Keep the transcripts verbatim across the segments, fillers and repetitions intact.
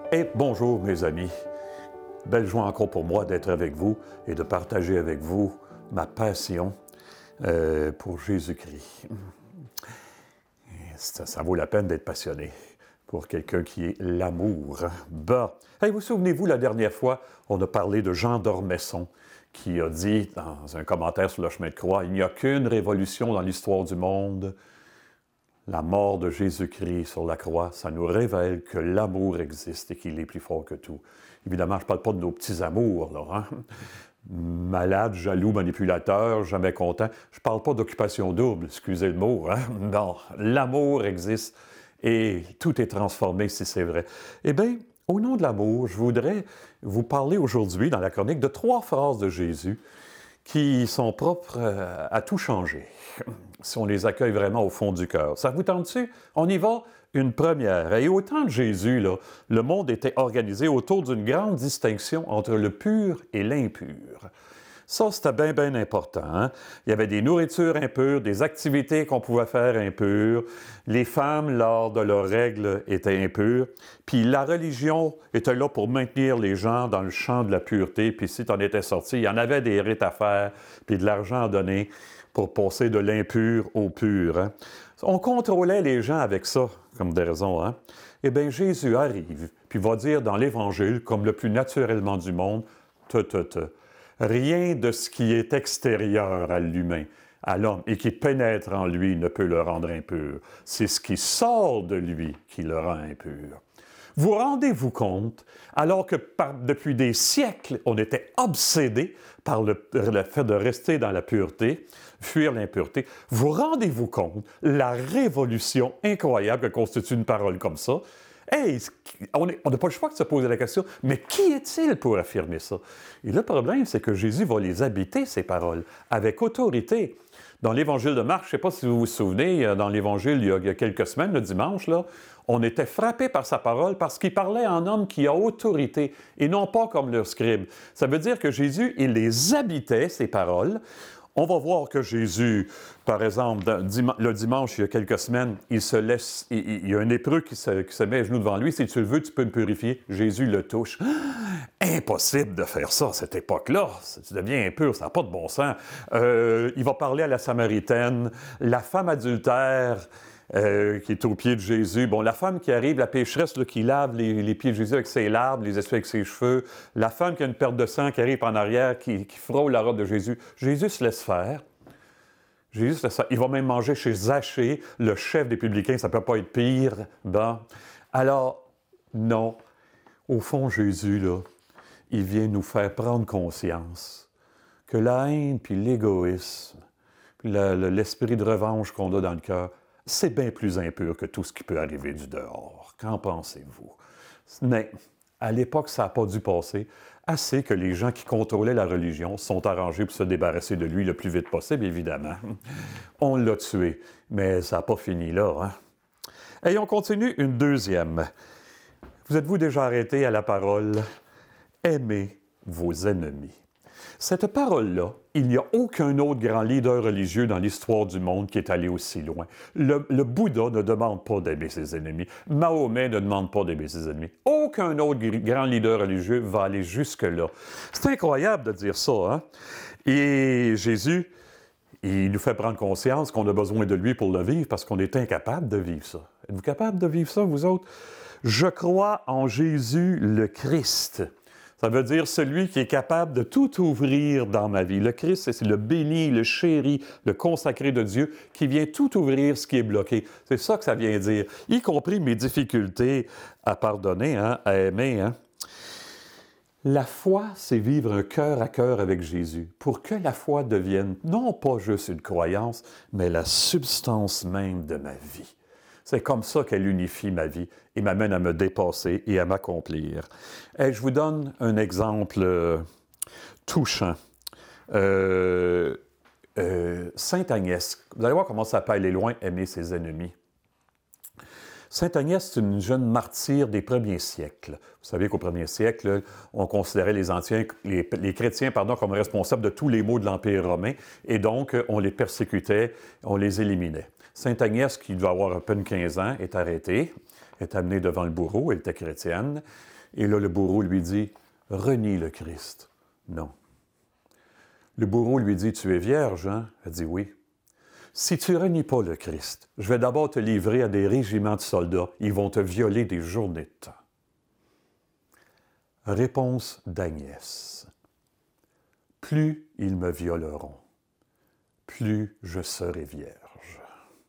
Et bonjour mes amis, belle joie encore pour moi d'être avec vous et de partager avec vous ma passion euh, pour Jésus-Christ. Ça, ça vaut la peine d'être passionné pour quelqu'un qui est l'amour. Bah, hey, vous souvenez-vous, la dernière fois, on a parlé de Jean d'Ormesson qui a dit dans un commentaire sur le chemin de croix, « Il n'y a qu'une révolution dans l'histoire du monde. La mort de Jésus-Christ sur la croix, ça nous révèle que l'amour existe et qu'il est plus fort que tout. » Évidemment, je ne parle pas de nos petits amours, là, hein? Malade, jaloux, manipulateur, jamais content. Je ne parle pas d'occupation double, excusez le mot. Hein? Non, l'amour existe et tout est transformé si c'est vrai. Eh bien, au nom de l'amour, je voudrais vous parler aujourd'hui dans la chronique de trois phrases de Jésus qui sont propres à tout changer, si on les accueille vraiment au fond du cœur. Ça vous tente-tu? On y va? Une première. Et au temps de Jésus, là, le monde était organisé autour d'une grande distinction entre le pur et l'impur. Ça, c'était bien, bien important. Hein? Il y avait des nourritures impures, des activités qu'on pouvait faire impures. Les femmes, lors de leurs règles, étaient impures. Puis la religion était là pour maintenir les gens dans le champ de la pureté. Puis si tu en étais sorti, il y en avait des rites à faire, puis de l'argent à donner pour passer de l'impur au pur. Hein? On contrôlait les gens avec ça, comme des raisons. Hein? Eh bien, Jésus arrive, puis va dire dans l'Évangile, comme le plus naturellement du monde, « te, te, te ». Rien de ce qui est extérieur à l'humain, à l'homme, et qui pénètre en lui ne peut le rendre impur. C'est ce qui sort de lui qui le rend impur. Vous rendez-vous compte, alors que par, depuis des siècles, on était obsédé par le, le fait de rester dans la pureté, fuir l'impureté, vous rendez-vous compte la révolution incroyable que constitue une parole comme ça? Hey, on n'a pas le choix de se poser la question, mais qui est-il pour affirmer ça? Et le problème, c'est que Jésus va les habiter, ces paroles, avec autorité. Dans l'Évangile de Marc, je ne sais pas si vous vous souvenez, dans l'Évangile, il y a, il y a quelques semaines, le dimanche, là, on était frappé par sa parole parce qu'il parlait en homme qui a autorité et non pas comme leur scribe. Ça veut dire que Jésus, il les habitait, ces paroles. On va voir que Jésus, par exemple, le dimanche, il y a quelques semaines, il se laisse, il, il y a un lépreux qui se, qui se met à genoux devant lui. Si tu le veux, tu peux me purifier. Jésus le touche. Impossible de faire ça à cette époque-là. Tu deviens impur, ça n'a pas de bon sens. Euh, il va parler à la Samaritaine. La femme adultère euh, qui est aux pieds de Jésus. Bon, la femme qui arrive, la pécheresse là, qui lave les, les pieds de Jésus avec ses larmes, les essuie avec ses cheveux. La femme qui a une perte de sang qui arrive en arrière, qui, qui frôle la robe de Jésus. Jésus se laisse faire. Jésus se laisse faire. Il va même manger chez Zachée, le chef des publicains. Ça ne peut pas être pire. Bon. Alors, non. Au fond, Jésus, là, il vient nous faire prendre conscience que la haine, puis l'égoïsme, puis la, le, l'esprit de revanche qu'on a dans le cœur, c'est bien plus impur que tout ce qui peut arriver du dehors. Qu'en pensez-vous? Mais à l'époque, ça n'a pas dû passer. Assez que les gens qui contrôlaient la religion sont arrangés pour se débarrasser de lui le plus vite possible, évidemment. On l'a tué, mais ça n'a pas fini là. Hein? Et on continue une deuxième. Vous êtes-vous déjà arrêté à la parole « Aimez vos ennemis ». Cette parole-là, il n'y a aucun autre grand leader religieux dans l'histoire du monde qui est allé aussi loin. Le, le Bouddha ne demande pas d'aimer ses ennemis. Mahomet ne demande pas d'aimer ses ennemis. Aucun autre grand leader religieux va aller jusque-là. C'est incroyable de dire ça, hein? Et Jésus, il nous fait prendre conscience qu'on a besoin de lui pour le vivre parce qu'on est incapable de vivre ça. Êtes-vous capable de vivre ça, vous autres? Je crois en Jésus le Christ. Ça veut dire celui qui est capable de tout ouvrir dans ma vie. Le Christ, c'est le béni, le chéri, le consacré de Dieu qui vient tout ouvrir ce qui est bloqué. C'est ça que ça vient dire, y compris mes difficultés à pardonner, hein, à aimer. Hein. La foi, c'est vivre un cœur à cœur avec Jésus pour que la foi devienne non pas juste une croyance, mais la substance même de ma vie. C'est comme ça qu'elle unifie ma vie et m'amène à me dépasser et à m'accomplir. Et je vous donne un exemple euh, touchant. Euh, euh, Sainte Agnès, vous allez voir comment ça peut aller loin, aimer ses ennemis. Sainte Agnès, c'est une jeune martyre des premiers siècles. Vous savez qu'au premier siècle, on considérait les, anciens, les, les chrétiens pardon, comme responsables de tous les maux de l'Empire romain, et donc on les persécutait, on les éliminait. Sainte Agnès, qui doit avoir à peine quinze ans, est arrêtée, est amenée devant le bourreau, elle était chrétienne. Et là, le bourreau lui dit, « Renie le Christ. » Non. Le bourreau lui dit, « Tu es vierge, hein? » Elle dit, « Oui. » « Si tu ne renies pas le Christ, je vais d'abord te livrer à des régiments de soldats. Ils vont te violer des journées de temps. » Réponse d'Agnès. « Plus ils me violeront, plus je serai vierge. »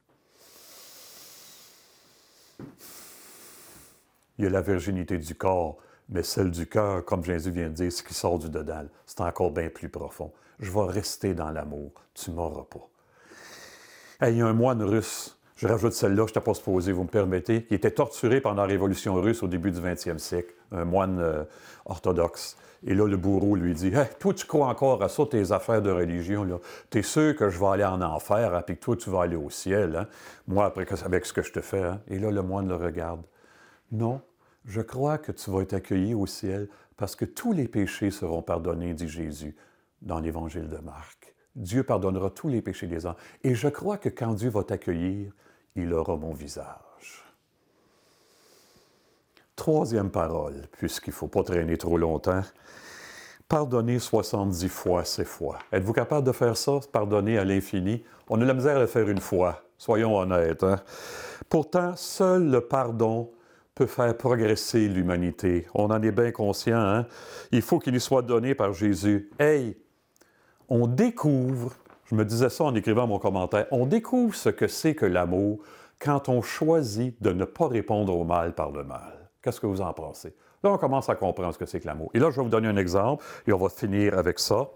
Il y a la virginité du corps, mais celle du cœur, comme Jésus vient de dire, ce qui sort du dedans, c'est encore bien plus profond. Je vais rester dans l'amour, tu ne m'auras pas. Hey, il y a un moine russe, je rajoute celle-là, je n'étais pas supposé, vous me permettez, qui était torturé pendant la Révolution russe au début du vingtième siècle, un moine euh, orthodoxe. Et là, le bourreau lui dit, « Hey, toi, tu crois encore à ça, tes affaires de religion, là? T'es sûr que je vais aller en enfer, hein, puis que toi, tu vas aller au ciel, hein? Moi, après, avec ce que je te fais, hein? » Et là, le moine le regarde. « Non, je crois que tu vas être accueilli au ciel parce que tous les péchés seront pardonnés, dit Jésus dans l'Évangile de Marc. Dieu pardonnera tous les péchés des hommes. Et je crois que quand Dieu va t'accueillir, il aura mon visage. » Troisième parole, puisqu'il ne faut pas traîner trop longtemps. Pardonner soixante-dix fois ses fois. Êtes-vous capable de faire ça, pardonner à l'infini? On a la misère à le faire une fois, soyons honnêtes. Hein? Pourtant, seul le pardon peut faire progresser l'humanité. On en est bien conscient. Hein? Il faut qu'il lui soit donné par Jésus. Hey! On découvre, je me disais ça en écrivant mon commentaire, on découvre ce que c'est que l'amour quand on choisit de ne pas répondre au mal par le mal. Qu'est-ce que vous en pensez? Là, on commence à comprendre ce que c'est que l'amour. Et là, je vais vous donner un exemple, et on va finir avec ça.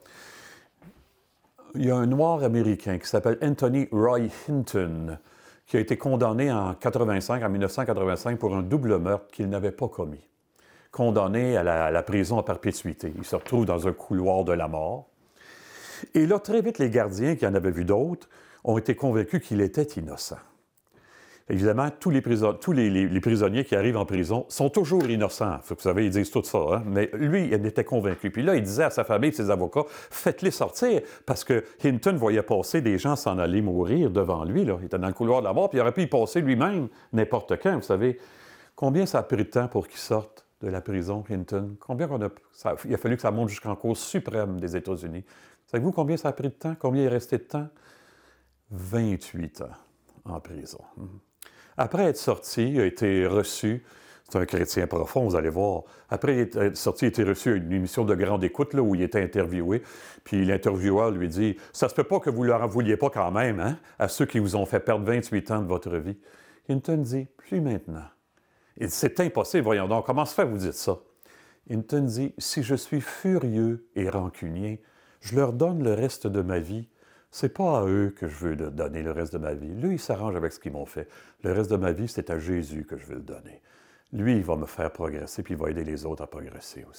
Il y a un noir américain qui s'appelle Anthony Roy Hinton, qui a été condamné en quatre-vingt-cinq, en mille neuf cent quatre-vingt-cinq pour un double meurtre qu'il n'avait pas commis. Condamné à la, à la prison à perpétuité. Il se retrouve dans un couloir de la mort. Et là, très vite, les gardiens, qui en avaient vu d'autres, ont été convaincus qu'il était innocent. Évidemment, tous les, prison... tous les, les, les prisonniers qui arrivent en prison sont toujours innocents. Vous savez, ils disent tout ça, hein? Mais lui, il en était convaincu. Puis là, il disait à sa famille et ses avocats, faites-les sortir, parce que Hinton voyait passer des gens s'en aller mourir devant lui. Là. Il était dans le couloir de la mort, puis il aurait pu y passer lui-même n'importe quand, vous savez. Combien ça a pris de temps pour qu'il sorte de la prison, Hinton? Combien qu'on a... ça... Il a fallu que ça monte jusqu'en Cour suprême des États-Unis. Savez-vous combien ça a pris de temps? Combien il est resté de temps? vingt-huit ans en prison. Après être sorti, il a été reçu, c'est un chrétien profond, vous allez voir. Après être sorti, il a été reçu à une émission de grande écoute là, où il était interviewé. Puis l'intervieweur lui dit, « Ça se peut pas que vous ne leur en vouliez pas quand même, hein, à ceux qui vous ont fait perdre vingt-huit ans de votre vie. » Hinton dit, « Plus maintenant. » Il dit, « C'est impossible, voyons donc, comment se fait que vous dites ça? » Hinton dit, « Si je suis furieux et rancunier, je leur donne le reste de ma vie. C'est pas à eux que je veux donner le reste de ma vie. Lui, il s'arrange avec ce qu'ils m'ont fait. Le reste de ma vie, c'est à Jésus que je veux le donner. Lui, il va me faire progresser, puis il va aider les autres à progresser aussi. »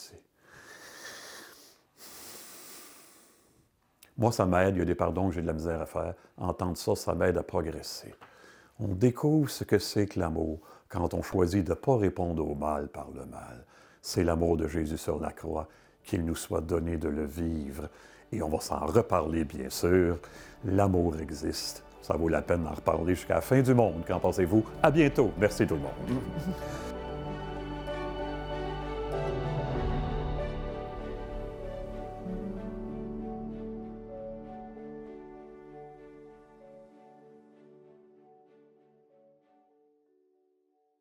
Moi, ça m'aide. Il y a des pardons que j'ai de la misère à faire. Entendre ça, ça m'aide à progresser. On découvre ce que c'est que l'amour quand on choisit de ne pas répondre au mal par le mal. C'est l'amour de Jésus sur la croix. Qu'il nous soit donné de le vivre. Et on va s'en reparler, bien sûr. L'amour existe. Ça vaut la peine d'en reparler jusqu'à la fin du monde. Qu'en pensez-vous? À bientôt. Merci tout le monde.